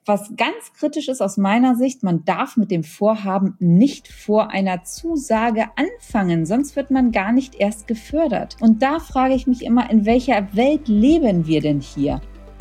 Was ganz kritisch ist aus meiner Sicht, man darf mit dem Vorhaben nicht vor einer Zusage anfangen, sonst wird man gar nicht erst gefördert. Und da frage ich mich immer, in welcher Welt leben wir denn hier?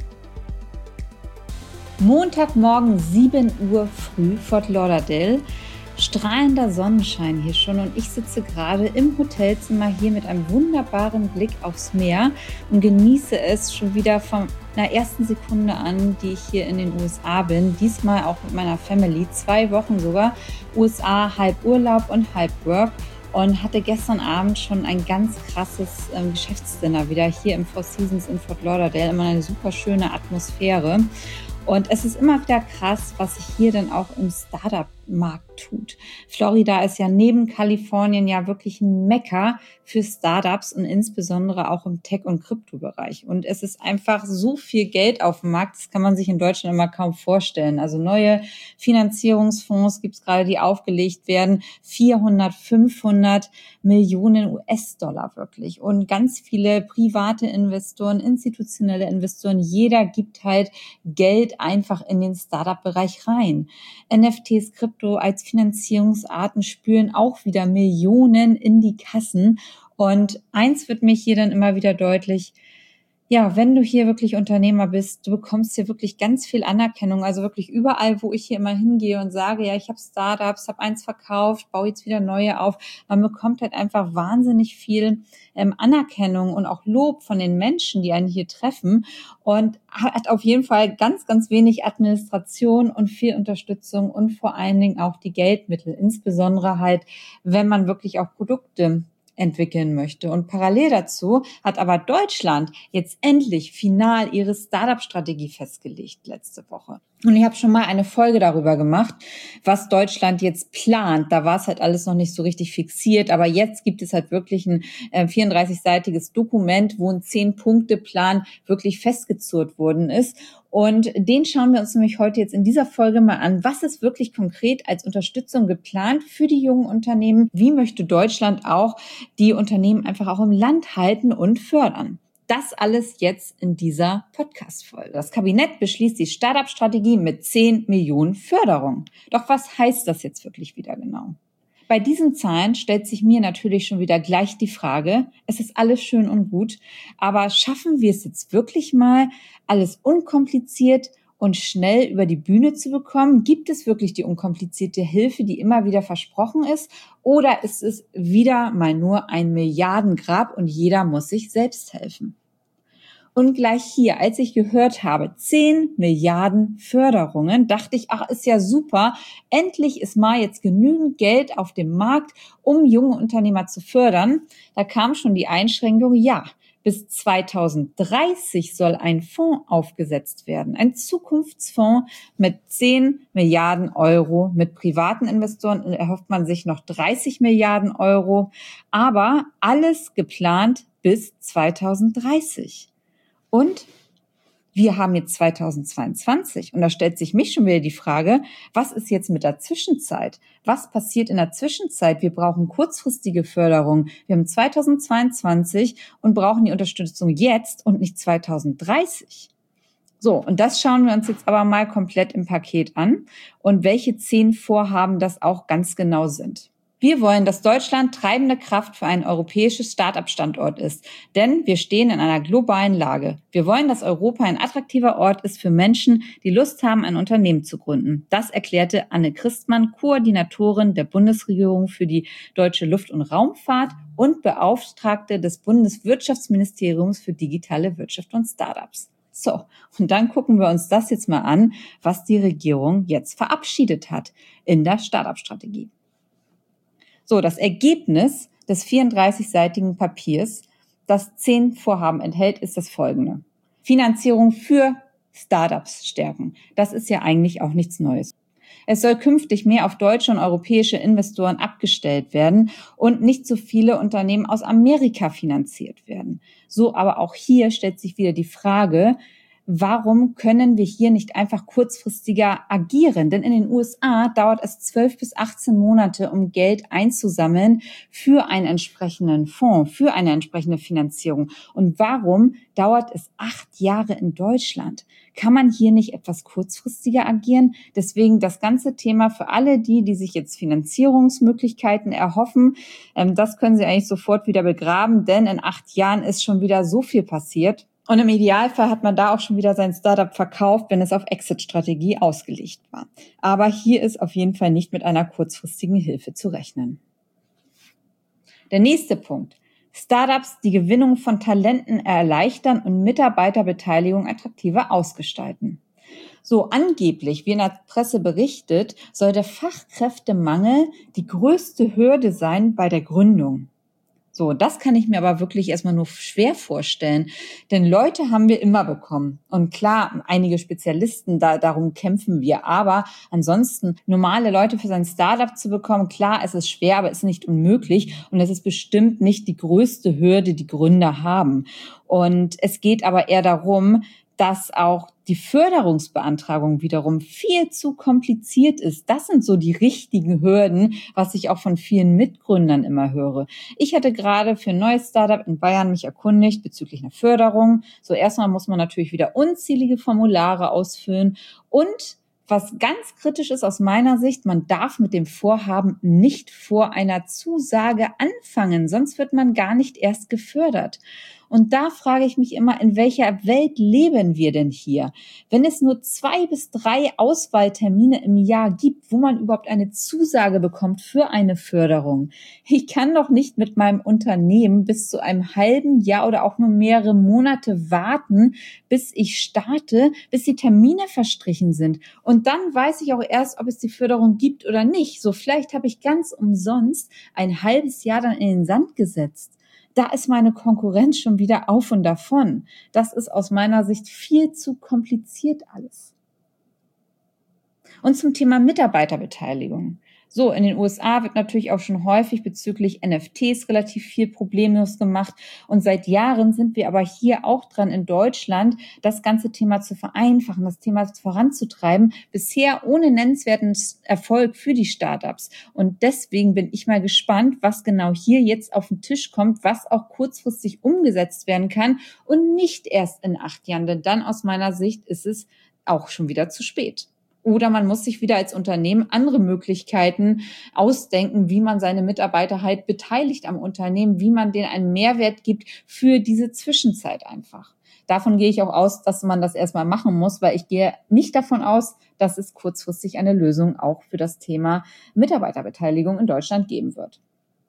Montagmorgen 7 Uhr früh, Fort Lauderdale. Strahlender Sonnenschein hier schon und ich sitze gerade im Hotelzimmer hier mit einem wunderbaren Blick aufs Meer und genieße es schon wieder von der ersten Sekunde an, die ich hier in den USA bin. Diesmal auch mit meiner Family, 2 Wochen sogar. USA, halb Urlaub und halb Work. Und hatte gestern Abend schon ein ganz krasses Geschäftsdinner wieder hier im Four Seasons in Fort Lauderdale. Immer eine super schöne Atmosphäre. Und es ist immer wieder krass, was sich hier dann auch im Startup-Markt tut. Florida ist ja neben Kalifornien ja wirklich ein Mekka für Startups und insbesondere auch im Tech- und Kryptobereich. Und es ist einfach so viel Geld auf dem Markt, das kann man sich in Deutschland immer kaum vorstellen. Also neue Finanzierungsfonds gibt es gerade, die aufgelegt werden. 400, 500 Millionen US-Dollar wirklich. Und ganz viele private Investoren, institutionelle Investoren, jeder gibt halt Geld einfach in den Startup-Bereich rein. NFTs, Krypto als Finanzierungsarten spüren auch wieder Millionen in die Kassen. Und eins wird mich hier dann immer wieder deutlich: Ja, wenn du hier wirklich Unternehmer bist, du bekommst hier wirklich ganz viel Anerkennung. Also wirklich überall, wo ich hier immer hingehe und sage, ja, ich habe Startups, habe eins verkauft, baue jetzt wieder neue auf. Man bekommt halt einfach wahnsinnig viel Anerkennung und auch Lob von den Menschen, die einen hier treffen, und hat auf jeden Fall ganz, ganz wenig Administration und viel Unterstützung und vor allen Dingen auch die Geldmittel, insbesondere halt, wenn man wirklich auch Produkte entwickeln möchte. Und parallel dazu hat aber Deutschland jetzt endlich final ihre Startup-Strategie festgelegt letzte Woche. Und ich habe schon mal eine Folge darüber gemacht, was Deutschland jetzt plant. Da war es halt alles noch nicht so richtig fixiert, aber jetzt gibt es halt wirklich ein 34-seitiges Dokument, wo ein 10-Punkte-Plan wirklich festgezurrt worden ist. Und den schauen wir uns nämlich heute jetzt in dieser Folge mal an. Was ist wirklich konkret als Unterstützung geplant für die jungen Unternehmen? Wie möchte Deutschland auch die Unternehmen einfach auch im Land halten und fördern? Das alles jetzt in dieser Podcast-Folge. Das Kabinett beschließt die Startup-Strategie mit 10 Millionen Förderung. Doch was heißt das jetzt wirklich wieder genau? Bei diesen Zahlen stellt sich mir natürlich schon wieder gleich die Frage, es ist alles schön und gut, aber schaffen wir es jetzt wirklich mal, alles unkompliziert und schnell über die Bühne zu bekommen? Gibt es wirklich die unkomplizierte Hilfe, die immer wieder versprochen ist? Oder ist es wieder mal nur ein Milliardengrab und jeder muss sich selbst helfen? Und gleich hier, als ich gehört habe, 10 Milliarden Förderungen, dachte ich, ach, ist ja super. Endlich ist mal jetzt genügend Geld auf dem Markt, um junge Unternehmer zu fördern. Da kam schon die Einschränkung, ja, bis 2030 soll ein Fonds aufgesetzt werden, ein Zukunftsfonds mit 10 Milliarden Euro. Mit privaten Investoren erhofft man sich noch 30 Milliarden Euro, aber alles geplant bis 2030. Und wir haben jetzt 2022 und da stellt sich mich schon wieder die Frage, was ist jetzt mit der Zwischenzeit? Was passiert in der Zwischenzeit? Wir brauchen kurzfristige Förderung. Wir haben 2022 und brauchen die Unterstützung jetzt und nicht 2030. So, und das schauen wir uns jetzt aber mal komplett im Paket an und welche 10 Vorhaben das auch ganz genau sind. Wir wollen, dass Deutschland treibende Kraft für ein europäisches Start-up-Standort ist, denn wir stehen in einer globalen Lage. Wir wollen, dass Europa ein attraktiver Ort ist für Menschen, die Lust haben, ein Unternehmen zu gründen. Das erklärte Anne Christmann, Koordinatorin der Bundesregierung für die deutsche Luft- und Raumfahrt und Beauftragte des Bundeswirtschaftsministeriums für digitale Wirtschaft und Startups. So, und dann gucken wir uns das jetzt mal an, was die Regierung jetzt verabschiedet hat in der Start-up-Strategie. So, das Ergebnis des 34-seitigen Papiers, das 10 Vorhaben enthält, ist das folgende. Finanzierung für Startups stärken. Das ist ja eigentlich auch nichts Neues. Es soll künftig mehr auf deutsche und europäische Investoren abgestellt werden und nicht so viele Unternehmen aus Amerika finanziert werden. So, aber auch hier stellt sich wieder die Frage, warum können wir hier nicht einfach kurzfristiger agieren? Denn in den USA dauert es 12 bis 18 Monate, um Geld einzusammeln für einen entsprechenden Fonds, für eine entsprechende Finanzierung. Und warum dauert es 8 Jahre in Deutschland? Kann man hier nicht etwas kurzfristiger agieren? Deswegen das ganze Thema für alle die sich jetzt Finanzierungsmöglichkeiten erhoffen, das können Sie eigentlich sofort wieder begraben, denn in 8 Jahren ist schon wieder so viel passiert. Und im Idealfall hat man da auch schon wieder sein Startup verkauft, wenn es auf Exit-Strategie ausgelegt war. Aber hier ist auf jeden Fall nicht mit einer kurzfristigen Hilfe zu rechnen. Der nächste Punkt. Startups, die Gewinnung von Talenten erleichtern und Mitarbeiterbeteiligung attraktiver ausgestalten. So angeblich, wie in der Presse berichtet, soll der Fachkräftemangel die größte Hürde sein bei der Gründung. So, das kann ich mir aber wirklich erstmal nur schwer vorstellen, denn Leute haben wir immer bekommen. Und klar, einige Spezialisten, darum kämpfen wir, aber ansonsten normale Leute für sein Startup zu bekommen, klar, es ist schwer, aber es ist nicht unmöglich und es ist bestimmt nicht die größte Hürde, die Gründer haben. Und es geht aber eher darum, dass auch die Förderungsbeantragung wiederum viel zu kompliziert ist. Das sind so die richtigen Hürden, was ich auch von vielen Mitgründern immer höre. Ich hatte gerade für ein neues Startup in Bayern mich erkundigt bezüglich einer Förderung. So erstmal muss man natürlich wieder unzählige Formulare ausfüllen und was ganz kritisch ist aus meiner Sicht, man darf mit dem Vorhaben nicht vor einer Zusage anfangen, sonst wird man gar nicht erst gefördert. Und da frage ich mich immer, in welcher Welt leben wir denn hier? Wenn es nur 2 bis 3 Auswahltermine im Jahr gibt, wo man überhaupt eine Zusage bekommt für eine Förderung. Ich kann doch nicht mit meinem Unternehmen bis zu einem halben Jahr oder auch nur mehrere Monate warten, bis ich starte, bis die Termine verstrichen sind. Und dann weiß ich auch erst, ob es die Förderung gibt oder nicht. So vielleicht habe ich ganz umsonst ein halbes Jahr dann in den Sand gesetzt. Da ist meine Konkurrenz schon wieder auf und davon. Das ist aus meiner Sicht viel zu kompliziert alles. Und zum Thema Mitarbeiterbeteiligung. So, in den USA wird natürlich auch schon häufig bezüglich NFTs relativ viel problemlos gemacht. Und seit Jahren sind wir aber hier auch dran in Deutschland, das ganze Thema zu vereinfachen, das Thema voranzutreiben. Bisher ohne nennenswerten Erfolg für die Startups. Und deswegen bin ich mal gespannt, was genau hier jetzt auf den Tisch kommt, was auch kurzfristig umgesetzt werden kann und nicht erst in 8 Jahren. Denn dann aus meiner Sicht ist es auch schon wieder zu spät. Oder man muss sich wieder als Unternehmen andere Möglichkeiten ausdenken, wie man seine Mitarbeiter halt beteiligt am Unternehmen, wie man denen einen Mehrwert gibt für diese Zwischenzeit einfach. Davon gehe ich auch aus, dass man das erstmal machen muss, weil ich gehe nicht davon aus, dass es kurzfristig eine Lösung auch für das Thema Mitarbeiterbeteiligung in Deutschland geben wird.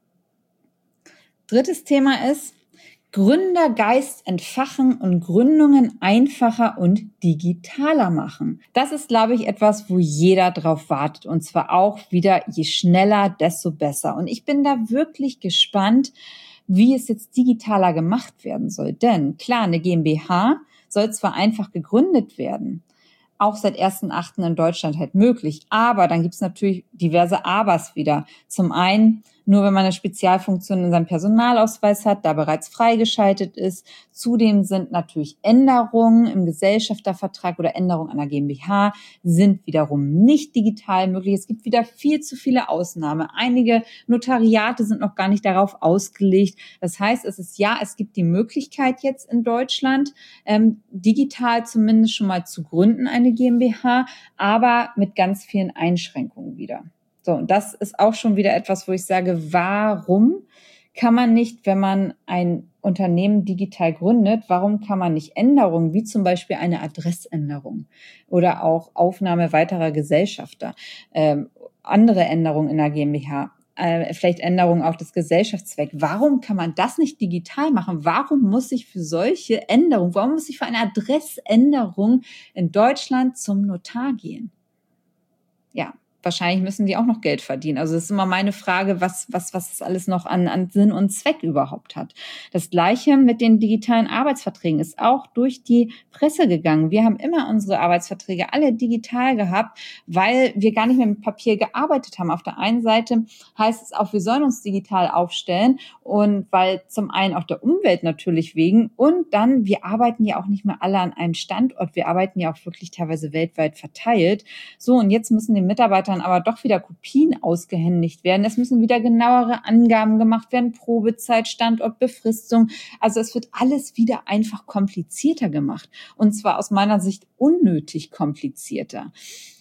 Drittes Thema ist, Gründergeist entfachen und Gründungen einfacher und digitaler machen. Das ist, glaube ich, etwas, wo jeder drauf wartet. Und zwar auch wieder, je schneller, desto besser. Und ich bin da wirklich gespannt, wie es jetzt digitaler gemacht werden soll. Denn klar, eine GmbH soll zwar einfach gegründet werden, auch seit 1.8. in Deutschland halt möglich. Aber dann gibt es natürlich diverse Abers wieder. Zum einen, nur wenn man eine Spezialfunktion in seinem Personalausweis hat, da bereits freigeschaltet ist. Zudem sind natürlich Änderungen im Gesellschaftervertrag oder Änderungen an der GmbH sind wiederum nicht digital möglich. Es gibt wieder viel zu viele Ausnahmen. Einige Notariate sind noch gar nicht darauf ausgelegt. Das heißt, es gibt die Möglichkeit jetzt in Deutschland, digital zumindest schon mal zu gründen, eine GmbH, aber mit ganz vielen Einschränkungen wieder. So, und das ist auch schon wieder etwas, wo ich sage, warum kann man nicht, wenn man ein Unternehmen digital gründet, warum kann man nicht Änderungen, wie zum Beispiel eine Adressänderung oder auch Aufnahme weiterer Gesellschafter, andere Änderungen in der GmbH, vielleicht Änderungen auf das Gesellschaftszweck. Warum kann man das nicht digital machen? Warum muss ich für solche Änderungen, warum muss ich für eine Adressänderung in Deutschland zum Notar gehen? Ja, wahrscheinlich müssen die auch noch Geld verdienen. Also das ist immer meine Frage, was das alles noch an Sinn und Zweck überhaupt hat. Das Gleiche mit den digitalen Arbeitsverträgen ist auch durch die Presse gegangen. Wir haben immer unsere Arbeitsverträge alle digital gehabt, weil wir gar nicht mehr mit Papier gearbeitet haben. Auf der einen Seite heißt es auch, wir sollen uns digital aufstellen und weil zum einen auch der Umwelt natürlich wegen und dann, wir arbeiten ja auch nicht mehr alle an einem Standort. Wir arbeiten ja auch wirklich teilweise weltweit verteilt. So, und jetzt müssen die Mitarbeiter Mitarbeitern aber doch wieder Kopien ausgehändigt werden. Es müssen wieder genauere Angaben gemacht werden, Probezeit, Standort, Befristung. Also es wird alles wieder einfach komplizierter gemacht. Und zwar aus meiner Sicht unnötig komplizierter.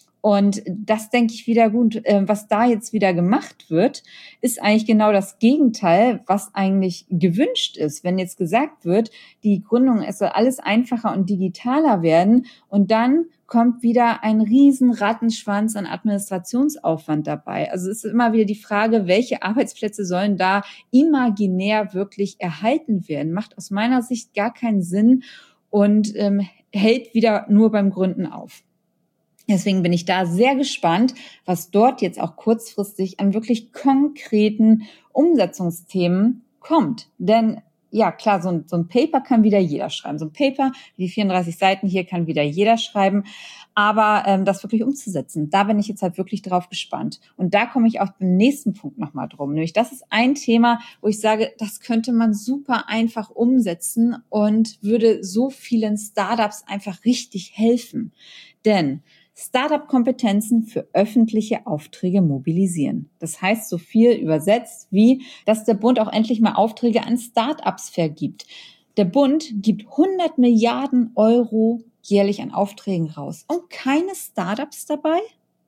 Und das denke ich wieder gut, was da jetzt wieder gemacht wird, ist eigentlich genau das Gegenteil, was eigentlich gewünscht ist. Wenn jetzt gesagt wird, die Gründung, es soll alles einfacher und digitaler werden und dann kommt wieder ein riesen Rattenschwanz an Administrationsaufwand dabei. Also es ist immer wieder die Frage, welche Arbeitsplätze sollen da imaginär wirklich erhalten werden? Macht aus meiner Sicht gar keinen Sinn und hält wieder nur beim Gründen auf. Deswegen bin ich da sehr gespannt, was dort jetzt auch kurzfristig an wirklich konkreten Umsetzungsthemen kommt. Denn ja, klar, so ein Paper kann wieder jeder schreiben. So ein Paper, die 34 Seiten hier, kann wieder jeder schreiben. Aber das wirklich umzusetzen, da bin ich jetzt halt wirklich drauf gespannt. Und da komme ich auch beim nächsten Punkt nochmal drum. Nämlich das ist ein Thema, wo ich sage, das könnte man super einfach umsetzen und würde so vielen Startups einfach richtig helfen. Denn Startup-Kompetenzen für öffentliche Aufträge mobilisieren. Das heißt so viel übersetzt wie, dass der Bund auch endlich mal Aufträge an Startups vergibt. Der Bund gibt 100 Milliarden Euro jährlich an Aufträgen raus und keine Startups dabei?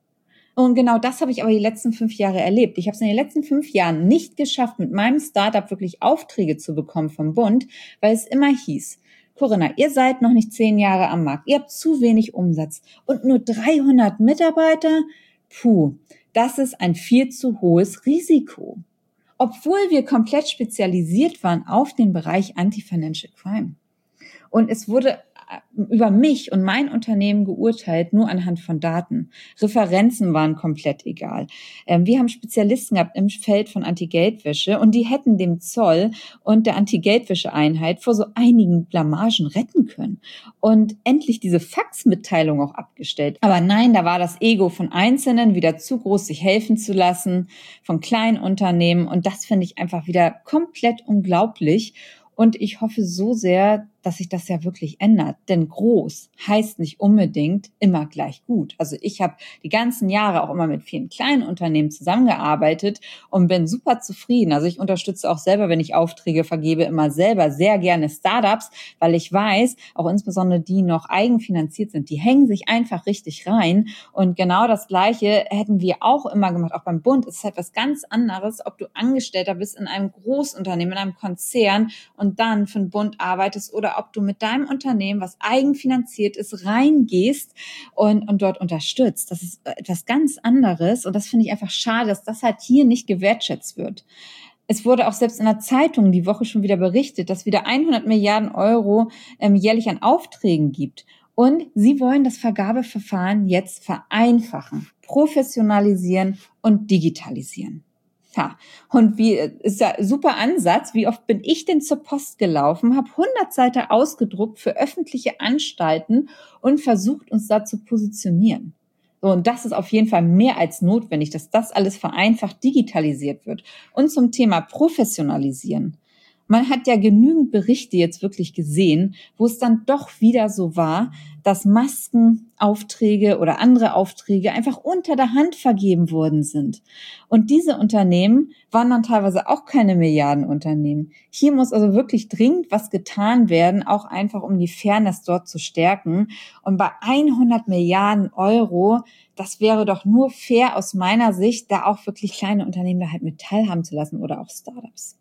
Und genau das habe ich aber die letzten 5 Jahre erlebt. Ich habe es in den letzten 5 Jahren nicht geschafft, mit meinem Startup wirklich Aufträge zu bekommen vom Bund, weil es immer hieß, Corinna, ihr seid noch nicht 10 Jahre am Markt, ihr habt zu wenig Umsatz und nur 300 Mitarbeiter? Puh, das ist ein viel zu hohes Risiko. Obwohl wir komplett spezialisiert waren auf den Bereich Anti-Financial Crime. Und es wurde über mich und mein Unternehmen geurteilt, nur anhand von Daten. Referenzen waren komplett egal. Wir haben Spezialisten gehabt im Feld von Anti-Geldwäsche und die hätten dem Zoll und der Anti-Geldwäsche-Einheit vor so einigen Blamagen retten können und endlich diese Faxmitteilung auch abgestellt. Aber nein, da war das Ego von Einzelnen wieder zu groß, sich helfen zu lassen, von kleinen Unternehmen, und das finde ich einfach wieder komplett unglaublich. Und ich hoffe so sehr, dass sich das ja wirklich ändert. Denn groß heißt nicht unbedingt immer gleich gut. Also ich habe die ganzen Jahre auch immer mit vielen kleinen Unternehmen zusammengearbeitet und bin super zufrieden. Also ich unterstütze auch selber, wenn ich Aufträge vergebe, immer selber sehr gerne Startups, weil ich weiß, auch insbesondere die noch eigenfinanziert sind, die hängen sich einfach richtig rein. Und genau das Gleiche hätten wir auch immer gemacht, auch beim Bund. Es ist halt was ganz anderes, ob du Angestellter bist in einem Großunternehmen, in einem Konzern und dann für den Bund arbeitest oder ob du mit deinem Unternehmen, was eigenfinanziert ist, reingehst und dort unterstützt. Das ist etwas ganz anderes und das finde ich einfach schade, dass das halt hier nicht gewertschätzt wird. Es wurde auch selbst in der Zeitung die Woche schon wieder berichtet, dass wieder 100 Milliarden Euro jährlich an Aufträgen gibt. Und sie wollen das Vergabeverfahren jetzt vereinfachen, professionalisieren und digitalisieren. Ja, und wie ist ja super Ansatz. Wie oft bin ich denn zur Post gelaufen, habe 100 Seiten ausgedruckt für öffentliche Anstalten und versucht, uns da zu positionieren. So, und das ist auf jeden Fall mehr als notwendig, dass das alles vereinfacht digitalisiert wird. Und zum Thema Professionalisieren. Man hat ja genügend Berichte jetzt wirklich gesehen, wo es dann doch wieder so war, dass Maskenaufträge oder andere Aufträge einfach unter der Hand vergeben worden sind. Und diese Unternehmen waren dann teilweise auch keine Milliardenunternehmen. Hier muss also wirklich dringend was getan werden, auch einfach um die Fairness dort zu stärken. Und bei 100 Milliarden Euro, das wäre doch nur fair aus meiner Sicht, da auch wirklich kleine Unternehmen da halt mit teilhaben zu lassen oder auch Startups.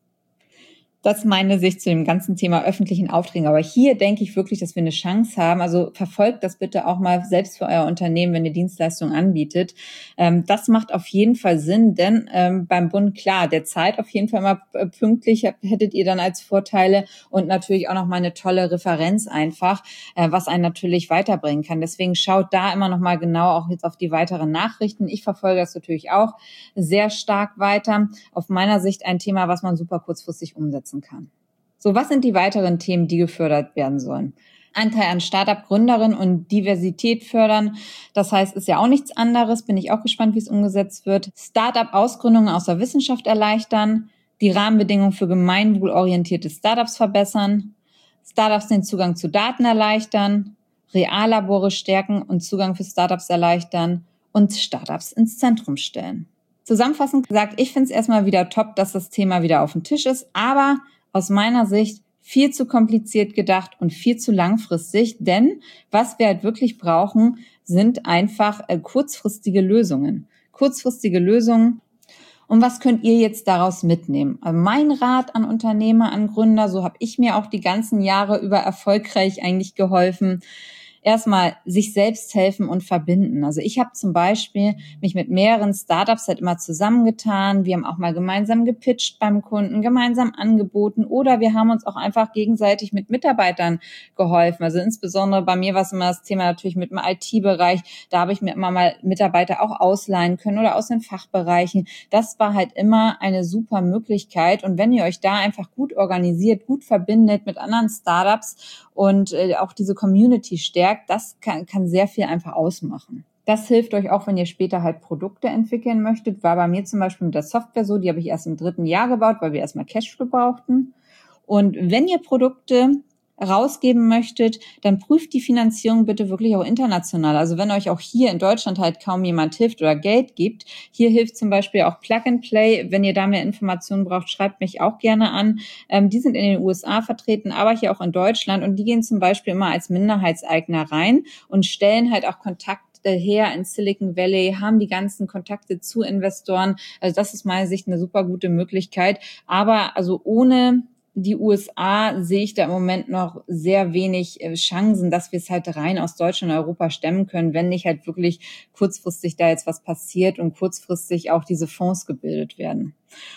Das ist meine Sicht zu dem ganzen Thema öffentlichen Aufträgen. Aber hier denke ich wirklich, dass wir eine Chance haben. Also verfolgt das bitte auch mal selbst für euer Unternehmen, wenn ihr Dienstleistungen anbietet. Das macht auf jeden Fall Sinn, denn beim Bund, klar, der zahlt auf jeden Fall immer pünktlich, hättet ihr dann als Vorteile und natürlich auch noch mal eine tolle Referenz einfach, was einen natürlich weiterbringen kann. Deswegen schaut da immer noch mal genau auch jetzt auf die weiteren Nachrichten. Ich verfolge das natürlich auch sehr stark weiter. Auf meiner Sicht ein Thema, was man super kurzfristig umsetzen kann. So, was sind die weiteren Themen, die gefördert werden sollen? Anteil an Start-up-Gründerinnen und Diversität fördern. Das heißt, ist ja auch nichts anderes. Bin ich auch gespannt, wie es umgesetzt wird. Start-up-Ausgründungen aus der Wissenschaft erleichtern. Die Rahmenbedingungen für gemeinwohlorientierte Startups verbessern. Startups den Zugang zu Daten erleichtern. Reallabore stärken und Zugang für Startups erleichtern. und Startups ins Zentrum stellen. Zusammenfassend gesagt, ich finde es erstmal wieder top, dass das Thema wieder auf dem Tisch ist, aber aus meiner Sicht viel zu kompliziert gedacht und viel zu langfristig, denn was wir halt wirklich brauchen, sind einfach kurzfristige Lösungen. Kurzfristige Lösungen. Und was könnt ihr jetzt daraus mitnehmen? Also mein Rat an Unternehmer, an Gründer, so habe ich mir auch die ganzen Jahre über erfolgreich eigentlich geholfen. Erstmal sich selbst helfen und verbinden. Also ich habe zum Beispiel mich mit mehreren Startups halt immer zusammengetan. Wir haben auch mal gemeinsam gepitcht beim Kunden, gemeinsam angeboten oder wir haben uns auch einfach gegenseitig mit Mitarbeitern geholfen. Also insbesondere bei mir war es immer das Thema natürlich mit dem IT-Bereich. Da habe ich mir immer mal Mitarbeiter auch ausleihen können oder aus den Fachbereichen. Das war halt immer eine super Möglichkeit. Und wenn ihr euch da einfach gut organisiert, gut verbindet mit anderen Startups und auch diese Community stärkt, das kann sehr viel einfach ausmachen. Das hilft euch auch, wenn ihr später halt Produkte entwickeln möchtet. War bei mir zum Beispiel mit der Software so, die habe ich erst im 3. Jahr gebaut, weil wir erstmal Cashflow brauchten. Und wenn ihr Produkte rausgeben möchtet, dann prüft die Finanzierung bitte wirklich auch international. Also wenn euch auch hier in Deutschland halt kaum jemand hilft oder Geld gibt, hier hilft zum Beispiel auch Plug and Play. Wenn ihr da mehr Informationen braucht, schreibt mich auch gerne an. Die sind in den USA vertreten, aber hier auch in Deutschland und die gehen zum Beispiel immer als Minderheitseigner rein und stellen halt auch Kontakt her in Silicon Valley, haben die ganzen Kontakte zu Investoren. Also das ist meiner Sicht eine super gute Möglichkeit. Aber also ohne die USA sehe ich da im Moment noch sehr wenig Chancen, dass wir es halt rein aus Deutschland und Europa stemmen können, wenn nicht halt wirklich kurzfristig da jetzt was passiert und kurzfristig auch diese Fonds gebildet werden.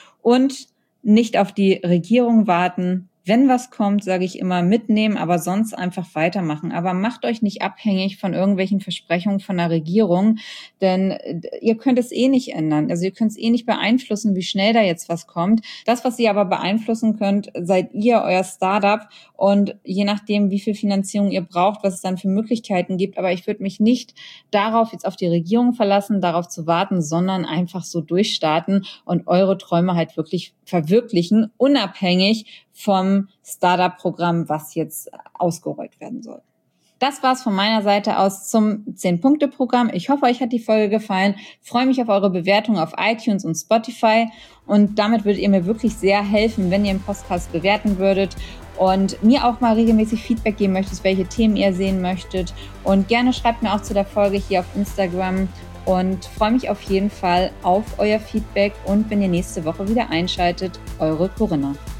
Und nicht auf die Regierung warten. Wenn was kommt, sage ich immer, mitnehmen, aber sonst einfach weitermachen. Aber macht euch nicht abhängig von irgendwelchen Versprechungen von der Regierung, denn ihr könnt es eh nicht ändern. Also ihr könnt es eh nicht beeinflussen, wie schnell da jetzt was kommt. Das, was ihr aber beeinflussen könnt, seid ihr, euer Startup und je nachdem, wie viel Finanzierung ihr braucht, was es dann für Möglichkeiten gibt. Aber ich würde mich nicht darauf jetzt auf die Regierung verlassen, darauf zu warten, sondern einfach so durchstarten und eure Träume halt wirklich verwirklichen, unabhängig vom Startup-Programm, was jetzt ausgerollt werden soll. Das war's von meiner Seite aus zum 10-Punkte-Programm. Ich hoffe, euch hat die Folge gefallen. Ich freue mich auf eure Bewertung auf iTunes und Spotify. Und damit würdet ihr mir wirklich sehr helfen, wenn ihr den Podcast bewerten würdet und mir auch mal regelmäßig Feedback geben möchtet, welche Themen ihr sehen möchtet. Und gerne schreibt mir auch zu der Folge hier auf Instagram. Und freue mich auf jeden Fall auf euer Feedback und wenn ihr nächste Woche wieder einschaltet, eure Corinna.